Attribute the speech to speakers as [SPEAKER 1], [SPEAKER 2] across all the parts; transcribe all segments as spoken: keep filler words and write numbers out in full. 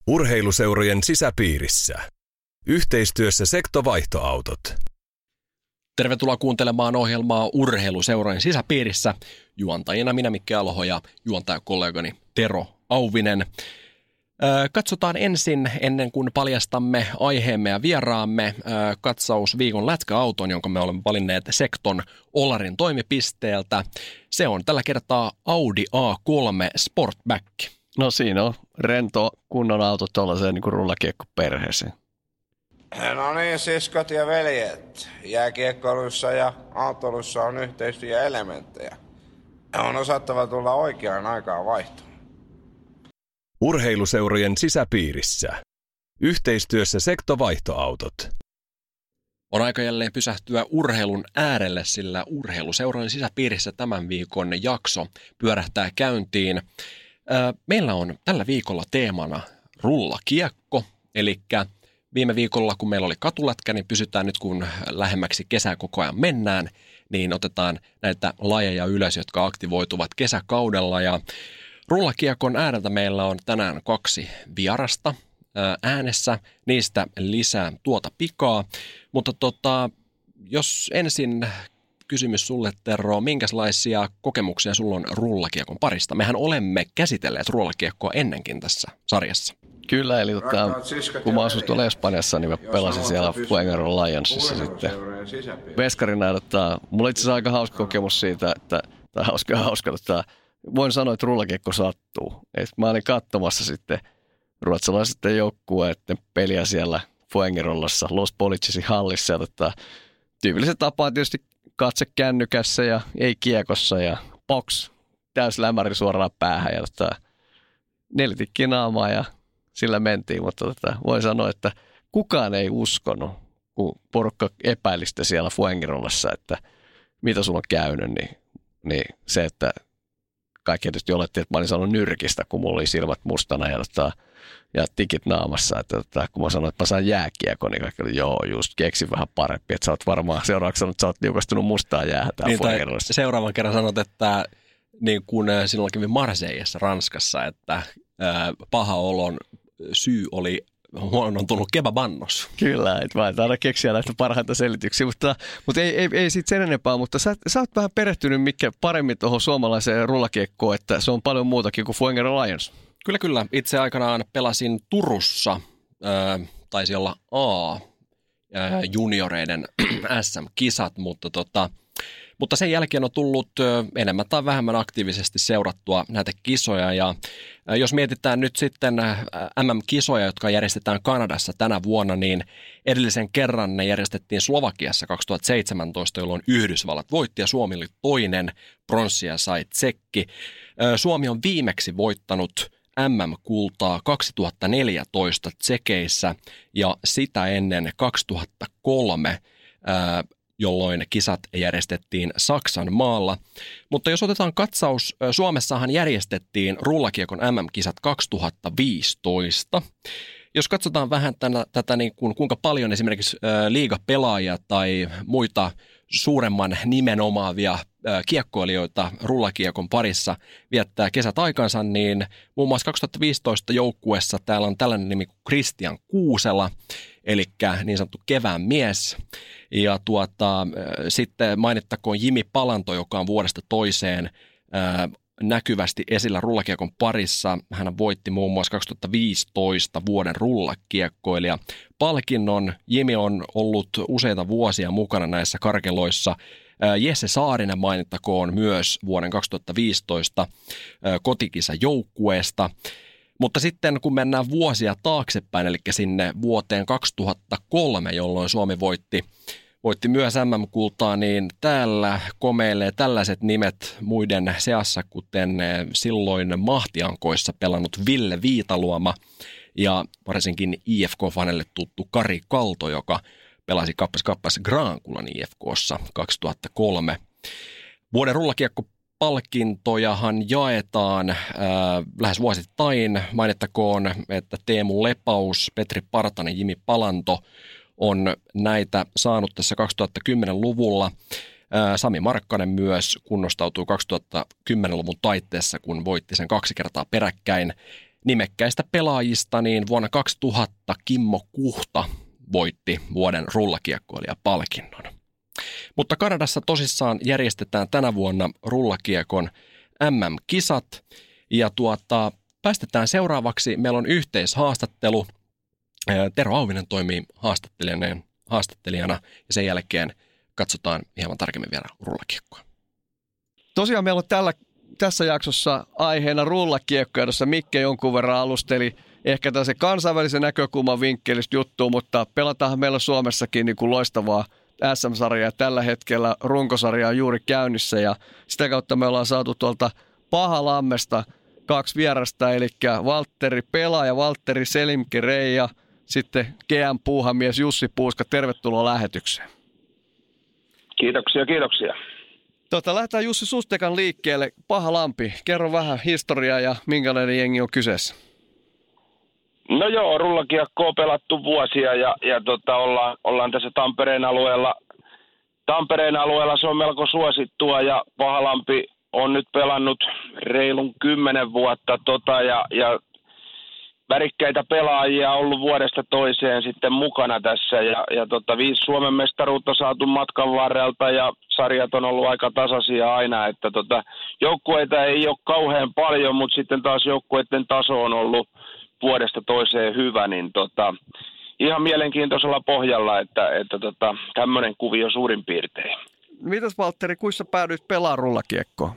[SPEAKER 1] Urheiluseurojen sisäpiirissä. Yhteistyössä Sektovaihtoautot.
[SPEAKER 2] Tervetuloa kuuntelemaan ohjelmaa Urheiluseurojen sisäpiirissä. Juontajina minä Mikke Aloho ja juontajakollegani Tero Auvinen. Katsotaan ensin, ennen kuin paljastamme aiheemme ja vieraamme, katsaus viikon lätkäauton, jonka me olemme valinneet Sekton Olarin toimipisteeltä. Se on tällä kertaa Audi A kolme Sportback.
[SPEAKER 3] No siinä on rento kunnon auto tuollaiseen niin kuin rullakiekkoperheeseen.
[SPEAKER 4] No niin, siskot ja veljet. Jääkiekkoilussa ja autoilussa on yhteistyöelementtejä. On osattava tulla oikeaan aikaan vaihtoon.
[SPEAKER 1] Urheiluseurojen sisäpiirissä. Yhteistyössä Sektovaihtoautot.
[SPEAKER 2] On aika jälleen pysähtyä urheilun äärelle, sillä urheiluseurojen sisäpiirissä tämän viikon jakso pyörähtää käyntiin. Meillä on tällä viikolla teemana rullakiekko, eli viime viikolla, kun meillä oli katulätkä, niin pysytään nyt, kun lähemmäksi kesää koko ajan mennään, niin otetaan näitä lajeja ylös, jotka aktivoituvat kesäkaudella. Ja rullakiekon ääreltä meillä on tänään kaksi vierasta äänessä, niistä lisää tuota pikaa. Mutta tota, jos ensin kysymys sulle, Tero, minkälaisia kokemuksia sulla on rullakiekon parista? Mehän olemme käsitelleet rullakiekkoa ennenkin tässä sarjassa.
[SPEAKER 3] Kyllä, eli tota, kun mä asuin tuolla Espanjassa, niin mä pelasin siellä Fuengirola Lionsissa sitten veskarina. Tota, mulla itse asiassa aika hauska kokemus siitä, että, tai hauska, hauska tota, voin sanoa, että rullakiekko sattuu. Et mä olin katsomassa sitten ruotsalaisten joukkueiden peliä siellä Fuengirolassa, Los Policesin hallissa. Ja tota, tyypillisen tapaa tietysti katse kännykässä ja ei kiekossa ja box, täys lämäri suoraan päähän ja tota, nelitikki naamaa ja sillä mentiin, mutta tota, voin sanoa, että kukaan ei uskonut, kun porukka epäili sitä siellä Fuengirolassa, että mitä sulla on käynyt, niin, niin se, että kaikki tietysti oletti, että mä olin saanut nyrkistä, kun mulla oli silmät mustana ja, tota, ja tikit naamassa, että tota, kun mä sanoin, että mä saan jääkiekon, niin kaikki oli, joo, just keksin vähän parempi, että sä oot varmaan seuraavaksi sanonut, että sä oot liukastunut mustaa jäähän täällä niin, Fuengirolassa.
[SPEAKER 2] Seuraavan kerran sanot, että niin kun silloin kävi Marseillessa Ranskassa, että ää, paha olon syy oli huonontunut kebabannos.
[SPEAKER 3] Kyllä, että mä en aina keksiä näitä parhaita selityksiä, mutta, mutta ei, ei, ei siitä sen enempää, mutta sä, sä oot vähän perehtynyt mikä paremmin tuohon suomalaiseen rullakiekkoon, että se on paljon muutakin kuin Fuengirola Lions.
[SPEAKER 2] Kyllä, kyllä. Itse aikanaan pelasin Turussa, äh, taisi olla A, äh, junioreiden S M-kisat, mutta tota, Mutta sen jälkeen on tullut enemmän tai vähemmän aktiivisesti seurattua näitä kisoja. Ja jos mietitään nyt sitten M M-kisoja, jotka järjestetään Kanadassa tänä vuonna, niin edellisen kerran ne järjestettiin Slovakiassa kaksituhattaseitsemäntoista, jolloin Yhdysvallat voitti ja Suomi oli toinen, pronssia sai Tsekki. Suomi on viimeksi voittanut M M-kultaa kaksituhattaneljätoista Tsekeissä ja sitä ennen kaksituhattakolme jolloin kisat järjestettiin Saksan maalla. Mutta jos otetaan katsaus, Suomessahan järjestettiin rullakiekon M M-kisat kaksituhattaviisitoista. Jos katsotaan vähän tänä, tätä, niin kuin, kuinka paljon esimerkiksi ä, liigapelaajia tai muita suuremman nimen omaavia ä, kiekkoilijoita rullakiekon parissa viettää kesät aikansa, niin muun muassa kaksituhattaviisitoista joukkueessa täällä on tällainen nimi kuin Kristian Kuusela, eli niin sanottu kevään mies. Ja tuota, sitten mainittakoon Jimi Palanto, joka on vuodesta toiseen ää, näkyvästi esillä rullakiekon parissa. Hän voitti muun muassa kaksituhattaviisitoista vuoden rullakiekkoilija palkinnon. Jimi on ollut useita vuosia mukana näissä karkeloissa. Ää, Jesse Saarinen mainittakoon myös vuoden kaksituhattaviisitoista ää, kotikisa-joukkueesta. Mutta sitten kun mennään vuosia taaksepäin, eli sinne vuoteen kaksituhattakolme, jolloin Suomi voitti, voitti myös M M-kultaa, niin täällä komeilee tällaiset nimet muiden seassa, kuten silloin mahtiankoissa pelannut Ville Viitaluoma ja varsinkin I F K-fanelle tuttu Kari Kalto, joka pelasi kappas kappas Graankulan I F K:ssa kaksituhattakolme. Vuoden rullakiekko palkintojahan jaetaan äh, lähes vuosittain. Mainittakoon, että Teemu Lepaus, Petri Partanen, Jimi Palanto on näitä saanut tässä kaksituhattakymmenluvulla. Äh, Sami Markkanen myös kunnostautui kaksituhattakymmenluvun taitteessa, kun voitti sen kaksi kertaa peräkkäin. nimekkäistä pelaajista niin vuonna kaksituhatta Kimmo Kuhta voitti vuoden rullakiekkoilija-palkinnon. Mutta Kanadassa tosissaan järjestetään tänä vuonna rullakiekon M M-kisat ja tuota, päästetään seuraavaksi. Meillä on yhteishaastattelu. Tero Auvinen toimii haastattelijana, haastattelijana ja sen jälkeen katsotaan hieman tarkemmin vielä rullakiekkoa.
[SPEAKER 3] Tosiaan meillä on tällä, tässä jaksossa aiheena rullakiekko, jossa Mikke jonkun verran alusteli ehkä tällaisen kansainvälisen näkökulman vinkkelistä juttua, mutta pelataan meillä Suomessakin niin kuin loistavaa S M-sarjaa. Tällä hetkellä runkosarja on juuri käynnissä ja sitä kautta me ollaan saatu tuolta Pahalammesta kaksi vierasta, eli Valtteri Pela ja Valtteri Selimki-Rei ja sitten G M-puuhamies Jussi Puuska. Tervetuloa lähetykseen.
[SPEAKER 5] Kiitoksia, kiitoksia.
[SPEAKER 3] Tota, lähdetään Jussi sustekan liikkeelle. Pahalampi, kerro vähän historiaa ja minkälainen jengi on kyseessä.
[SPEAKER 5] No joo, rullakiekkoa on pelattu vuosia ja, ja tota, ollaan, ollaan tässä Tampereen alueella. Tampereen alueella se on melko suosittua ja Pahalampi on nyt pelannut reilun kymmenen vuotta tota, ja, ja värikkäitä pelaajia on ollut vuodesta toiseen sitten mukana tässä ja, ja tota, viisi Suomen mestaruutta saatu matkan varrelta ja sarjat on ollut aika tasaisia aina, että tota, joukkueita ei ole kauhean paljon, mutta sitten taas joukkueiden taso on ollut vuodesta toiseen hyvä, niin tota, ihan mielenkiintoisella pohjalla, että, että tota, tämmöinen kuvio suurin piirtein.
[SPEAKER 3] Mitäs Valtteri, kuinka päädyit pelaamaan rullakiekkoa?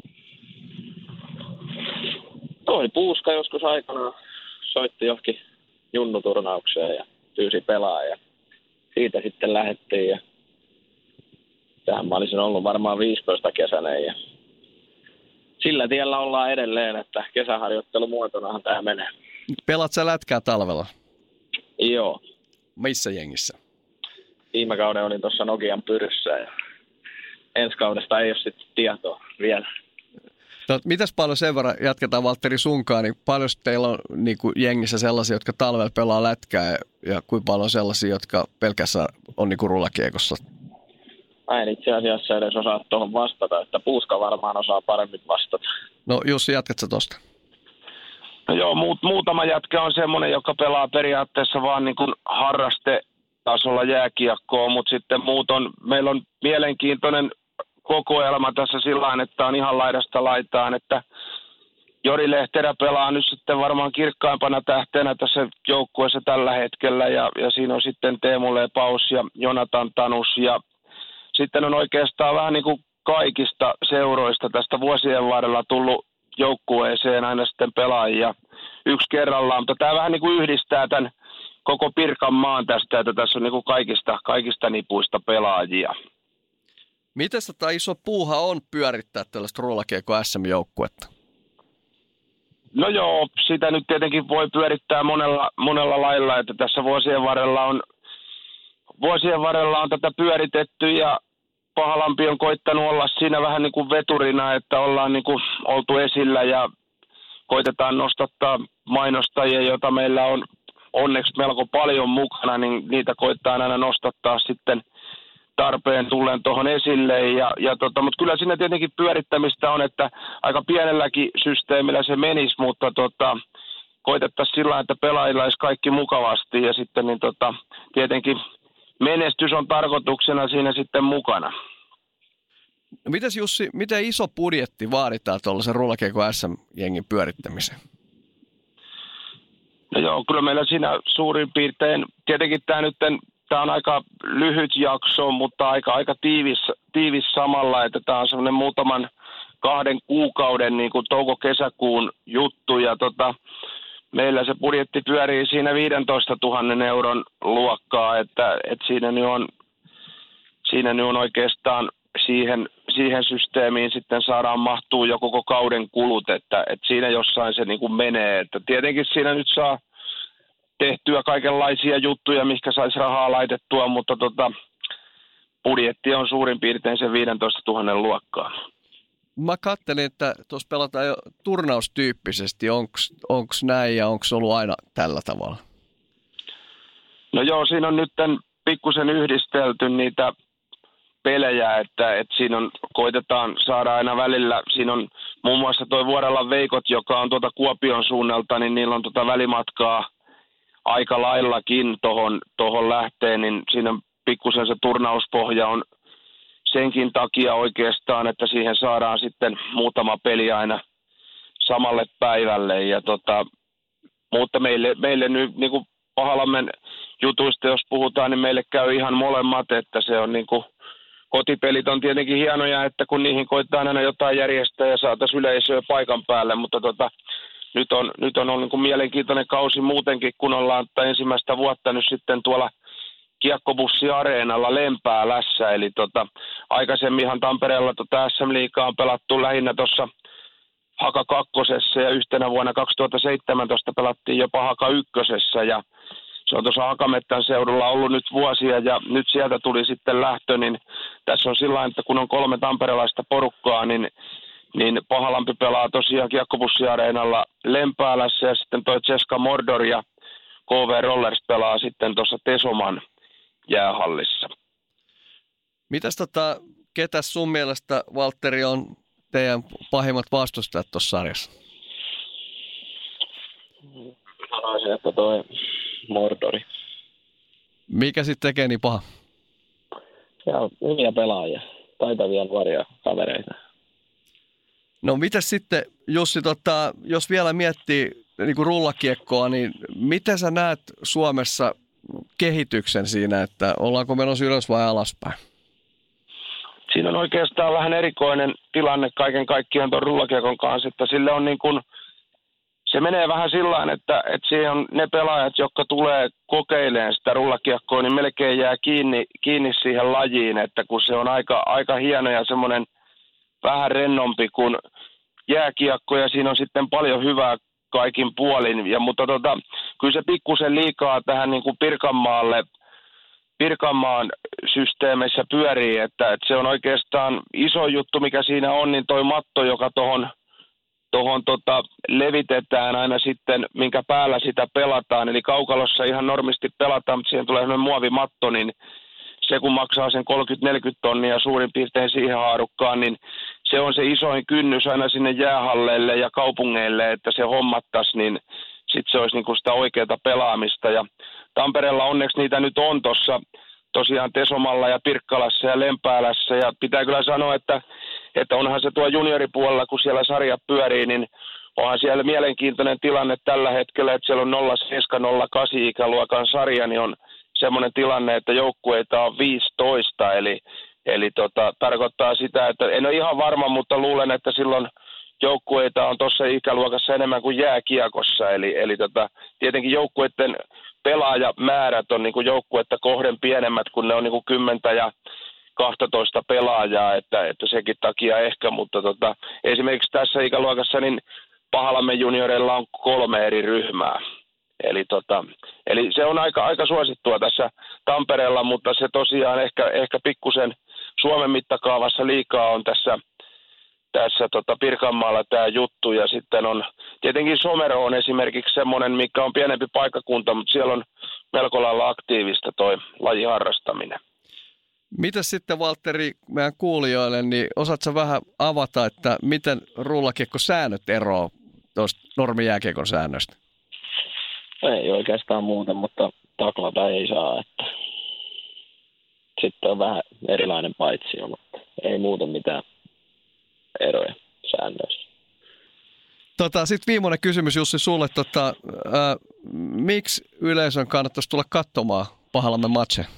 [SPEAKER 6] Toi Puuska joskus aikanaan soitti johonkin junnuturnaukseen ja pyysi pelaa ja siitä sitten lähdettiin ja tähän mä olisin ollut varmaan viisitoista kesäinen ja sillä tiellä ollaan edelleen, että kesäharjoittelumuotonahan tämä menee.
[SPEAKER 3] Pelaat sä lätkää talvella?
[SPEAKER 6] Joo.
[SPEAKER 3] Missä jengissä?
[SPEAKER 6] Viime kauden olin tuossa Nokian Pyryssä ja ensi kaudesta ei ole sitten tietoa vielä.
[SPEAKER 3] No, mitäs paljon sen verran, jatketaan Valtteri sunkaan, niin paljon teillä on niin kuin jengissä sellaisia, jotka talvella pelaa lätkää ja, ja kuinka paljon sellaisia, jotka pelkästään on niin kuin rullakiekossa?
[SPEAKER 6] Mä en itse asiassa edes osaa tuohon vastata, että Puuska varmaan osaa paremmin vastata.
[SPEAKER 3] No Jussi, jatkatko tuosta?
[SPEAKER 5] No joo, muut, muutama jätkä on semmoinen, joka pelaa periaatteessa vaan niin kuin harrastetasolla jääkiekkoa, mutta sitten muut on, meillä on mielenkiintoinen kokoelma tässä sillä että on ihan laidasta laitaan, että Jori Lehterä pelaa nyt sitten varmaan kirkkaimpana tähtenä tässä joukkueessa tällä hetkellä ja, ja siinä on sitten Teemu Lepaus ja Jonatan Tanus ja sitten on oikeastaan vähän niin kuin kaikista seuroista tästä vuosien varrella tullut joukkueeseen aina sitten pelaajia yksi kerrallaan, mutta tämä vähän niin kuin yhdistää tämän koko Pirkanmaan tästä, että tässä on niin kuin kaikista, kaikista nipuista pelaajia.
[SPEAKER 3] Miten tätä iso puuha on pyörittää tällaista rullakiekko S M-joukkuetta?
[SPEAKER 5] No joo, sitä nyt tietenkin voi pyörittää monella, monella lailla, että tässä vuosien varrella on, vuosien varrella on tätä pyöritetty ja Pahalampi on koittanut olla siinä vähän niin kuin veturina, että ollaan niin kuin oltu esillä ja koitetaan nostattaa mainostajia, joita meillä on onneksi melko paljon mukana, niin niitä koittaa aina nostattaa sitten tarpeen tulleen tuohon esille. Ja, ja tota, mutta kyllä siinä tietenkin pyörittämistä on, että aika pienelläkin systeemillä se menisi, mutta tota, koitettaisiin sillä, että pelaajilla olisi kaikki mukavasti ja sitten niin tota, tietenkin menestys on tarkoituksena siinä sitten mukana.
[SPEAKER 3] No mitäs Jussi, miten iso budjetti vaaditaan tuollaisen rullakiekko S M-jengin pyörittämiseen?
[SPEAKER 5] No joo, kyllä meillä siinä suurin piirtein, tietenkin tämä nyt tämä on aika lyhyt jakso, mutta aika, aika tiivis, tiivis samalla, että tämä on semmoinen muutaman kahden kuukauden niin kuin touko-kesäkuun juttu ja tota, meillä se budjetti pyörii siinä viisitoista tuhatta euron luokkaa, että, että siinä, nyt on, siinä nyt on oikeastaan siihen, siihen systeemiin sitten saadaan mahtuu jo koko kauden kulut, että, että siinä jossain se niin kuin menee. Että tietenkin siinä nyt saa tehtyä kaikenlaisia juttuja, mihinkä saisi rahaa laitettua, mutta tota, budjetti on suurin piirtein se viisitoista tuhatta luokkaa.
[SPEAKER 3] Mä katselin, että tuossa pelataan jo turnaustyyppisesti. Onko näin ja onko ollut aina tällä tavalla?
[SPEAKER 5] No joo, siinä on nyt pikkusen yhdistelty niitä pelejä, että, että siinä on, koitetaan saada aina välillä, siinä on muun muassa toi Vuorellan Veikot, joka on tuota Kuopion suunnalta, niin niillä on tuota välimatkaa aika laillakin tohon, tohon lähteen, niin siinä pikkusen se turnauspohja on senkin takia oikeastaan, että siihen saadaan sitten muutama peli aina samalle päivälle. Ja tota, mutta meille, meille nyt niin kuin Pahalammen jutuista, jos puhutaan, niin meille käy ihan molemmat, että se on niin kuin, kotipelit on tietenkin hienoja, että kun niihin koetaan aina jotain järjestää ja saataisiin yleisöä paikan päälle, mutta tota, nyt on, nyt on ollut niin kuin mielenkiintoinen kausi muutenkin, kun ollaan ensimmäistä vuotta nyt sitten tuolla Kiekkobussi-areenalla Lempäälässä, eli tota, aikaisemminhan Tampereella tota S M-liigaa on pelattu lähinnä tuossa Haka kakkosessa ja yhtenä vuonna kaksituhattaseitsemäntoista pelattiin jopa Haka ykkösessä ja se on tuossa Hakamettän seudulla ollut nyt vuosia ja nyt sieltä tuli sitten lähtö, niin tässä on sillä että kun on kolme tamperelaista porukkaa, niin, niin Pahalampi pelaa tosiaan Kiekkobussi-areenalla Lempäälässä ja sitten toi Ceska Mordor ja K V Rollers pelaa sitten tuossa Tesoman jäähallissa.
[SPEAKER 3] Mitäs tota, ketäs sun mielestä, Valtteri, on teidän pahimmat vastustajat tuossa sarjassa?
[SPEAKER 6] Sanoisin, että toi Mordori.
[SPEAKER 3] Mikä sitten tekee niin paha?
[SPEAKER 6] Ja hyviä pelaajia, taitavia nuoria kavereita.
[SPEAKER 3] No mitäs sitten, Jussi, tota, jos vielä miettii niin kuin rullakiekkoa, niin miten sä näet Suomessa kehityksen siinä, että ollaanko menossa ylös vai alaspäin?
[SPEAKER 5] Siinä on oikeastaan vähän erikoinen tilanne kaiken kaikkiaan tuon rullakiekon kanssa, että sille on niin kuin, se menee vähän sillä että, että siihen on ne pelaajat, jotka tulee kokeilemaan sitä rullakiekkoa, niin melkein jää kiinni, kiinni siihen lajiin, että kun se on aika, aika hieno ja semmoinen vähän rennompi kuin jääkiekko ja siinä on sitten paljon hyvää kaikin puolin, ja, mutta tota, kyllä se pikkusen liikaa tähän niin kuin Pirkanmaalle, Pirkanmaan systeemissä pyörii, että, että se on oikeastaan iso juttu, mikä siinä on, niin toi matto, joka tuohon tohon tota, levitetään aina sitten, minkä päällä sitä pelataan, eli kaukalossa ihan normisti pelataan, mutta siihen tulee sellainen muovimatto, niin se kun maksaa sen kolmekymmentä neljäkymmentä tonnia suurin piirtein siihen haarukkaan, niin se on se isoin kynnys aina sinne jäähalleille ja kaupungeille, että se hommattaisi, niin sitten se olisi niinku sitä oikeaa pelaamista. Ja Tampereella onneksi niitä nyt on tuossa tosiaan Tesomalla ja Pirkkalassa ja Lempäälässä. Ja pitää kyllä sanoa, että, että onhan se tuo junioripuolella, kun siellä sarja pyörii, niin onhan siellä mielenkiintoinen tilanne tällä hetkellä, että siellä on nolla seitsemän nolla kahdeksan ikäluokan sarja, niin on semmoinen tilanne, että joukkueita on viisitoista, eli, eli tota, tarkoittaa sitä, että en ole ihan varma, mutta luulen, että silloin joukkueita on tuossa ikäluokassa enemmän kuin jääkiekossa, eli, eli tota, tietenkin joukkueiden pelaajamäärät on niin kuin joukkuetta kohden pienemmät, kun ne on niin kuin kymmentä ja kaksitoista pelaajaa, että, että sekin takia ehkä, mutta tota, esimerkiksi tässä ikäluokassa niin Pahalammen junioreilla on kolme eri ryhmää. Eli, tota, eli se on aika, aika suosittua tässä Tampereella, mutta se tosiaan ehkä, ehkä pikkusen Suomen mittakaavassa liikaa on tässä, tässä tota Pirkanmaalla tämä juttu. Ja sitten on tietenkin Somero on esimerkiksi semmoinen, mikä on pienempi paikkakunta, mutta siellä on melko lailla aktiivista toi lajiharrastaminen.
[SPEAKER 3] Mitäs sitten, Valtteri, meidän kuulijoille, niin osaatko vähän avata, että miten rullakiekkosäännöt eroavat tuosta normijääkiekon säännöstä?
[SPEAKER 6] Ei oikeastaan muuta, mutta taklata ei saa, että sitten on vähän erilainen paitsio, mutta ei muuta mitään eroja säännöissä.
[SPEAKER 3] Tota, sitten viimeinen kysymys, Jussi, sulle. Tota, ää, miksi yleisön kannattaisi tulla katsomaan Pahalammen matseja?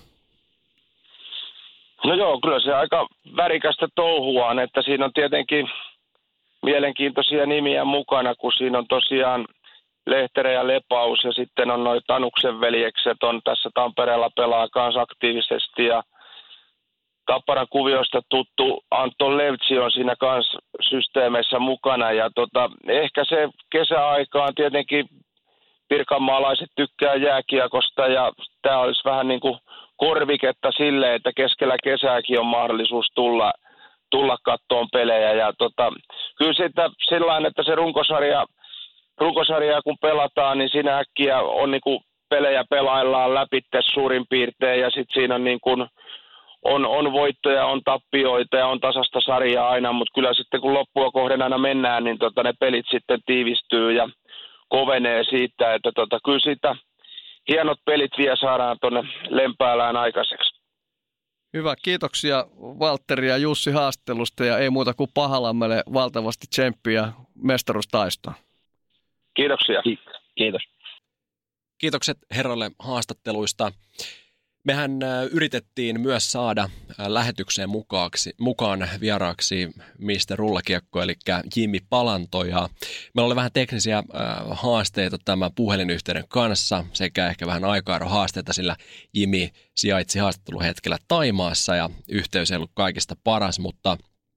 [SPEAKER 5] No joo, kyllä se aika värikästä touhua on, että siinä on tietenkin mielenkiintoisia nimiä mukana, kun siinä on tosiaan Lehterä ja Lepaus ja sitten on noin Tanuksen veljekset on tässä Tampereella pelaa kans aktiivisesti ja Tapparan kuviosta tuttu Anton Levtsi on siinä kans systeemeissä mukana ja tota, ehkä se kesäaikaan tietenkin pirkanmaalaiset tykkää jääkiekosta ja tämä olisi vähän niin kuin korviketta sille, että keskellä kesääkin on mahdollisuus tulla, tulla kattoon pelejä ja tota, kyllä sitä sillain, että se runkosarja Runkosarjaa kun pelataan, niin siinä äkkiä on niin kuin pelejä pelaillaan läpi suurin piirtein ja sitten siinä on niin kuin on, on voittoja, on tappioita ja on tasasta sarjaa aina, mutta kyllä sitten kun loppua kohden aina mennään, niin tota, ne pelit sitten tiivistyy ja kovenee siitä, että tota, kyllä siitä hienot pelit vielä saadaan tuonne Lempäälään aikaiseksi.
[SPEAKER 3] Hyvä, kiitoksia Valtteri ja Jussi haastattelusta ja ei muuta kuin Pahalammelle valtavasti tsemppiä mestaruustaistoon.
[SPEAKER 5] Kiitoksia.
[SPEAKER 6] Kiitos.
[SPEAKER 2] Kiitokset herroille haastatteluista. Mehän yritettiin myös saada lähetykseen mukaaksi, mukaan vieraaksi mister Rullakiekko, eli Jimmy Palanto. Ja meillä oli vähän teknisiä haasteita tämän puhelinyhteyden kanssa sekä ehkä vähän aikaerohaasteita, sillä Jimmy sijaitsi haastatteluhetkellä Thaimaassa ja yhteys ei ollut kaikista paras, mutta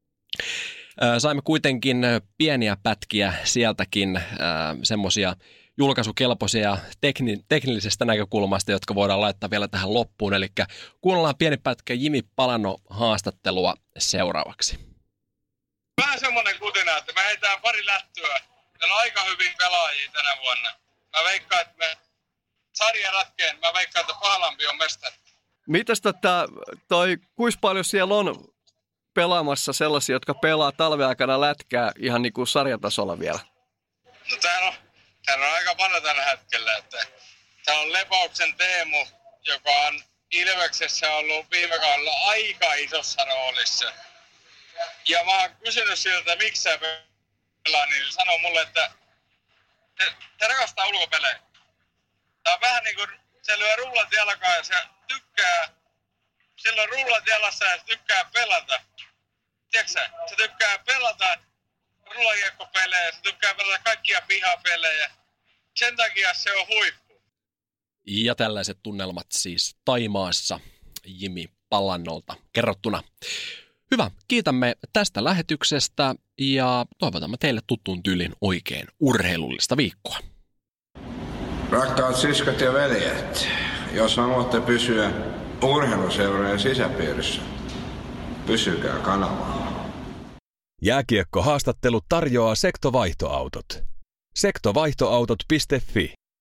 [SPEAKER 2] saimme kuitenkin pieniä pätkiä sieltäkin, semmoisia julkaisukelpoisia tekni- teknillisestä näkökulmasta, jotka voidaan laittaa vielä tähän loppuun. Eli kuunnellaan pieni pätkä Jimmy Palannon haastattelua seuraavaksi.
[SPEAKER 7] Vähän semmoinen kutina, että me heitään pari lättyä. Meillä on aika hyvin pelaajia tänä vuonna. Mä veikkaan, että me sarja ratkeen. Mä veikkaan, että Pahalampi on mestari.
[SPEAKER 3] Mitäs tota, toi, kuinka paljon siellä on pelaamassa sellaisia, jotka pelaa talven aikana lätkää ihan niin kuin sarjatasolla vielä?
[SPEAKER 7] No täällä on Täällä on aika paljon tällä hetkellä. Että täällä on Lepauksen Teemu, joka on Ilveksessä ollut viime kaudella aika isossa roolissa. Ja mä oon kysynyt siltä, että miksi sä pelaa, niin se sanoo mulle, että se, se rakastaa ulkopelejä. Tää on vähän niin kuin se lyö rullat jalkaan ja se tykkää, sillä on rullat jalassa ja se tykkää pelata. Tiedätkö sä? Se tykkää pelata rullakiekkopelejä, se tykkää pelata kaikkia pihapelejä. Sen takia se on huippu.
[SPEAKER 2] Ja tällaiset tunnelmat siis Thaimaassa Jimmy Palannolta kerrottuna. Hyvä, kiitämme tästä lähetyksestä ja toivotamme teille tuttuun tyylin oikein urheilullista viikkoa.
[SPEAKER 4] Rakkaat siskot ja veljet, jos haluatte pysyä urheiluseurojen sisäpiirissä, pysykää kanavalla.
[SPEAKER 1] Jääkiekkohaastattelut tarjoaa Sektovaihtoautot. sektovaihtoautot piste fi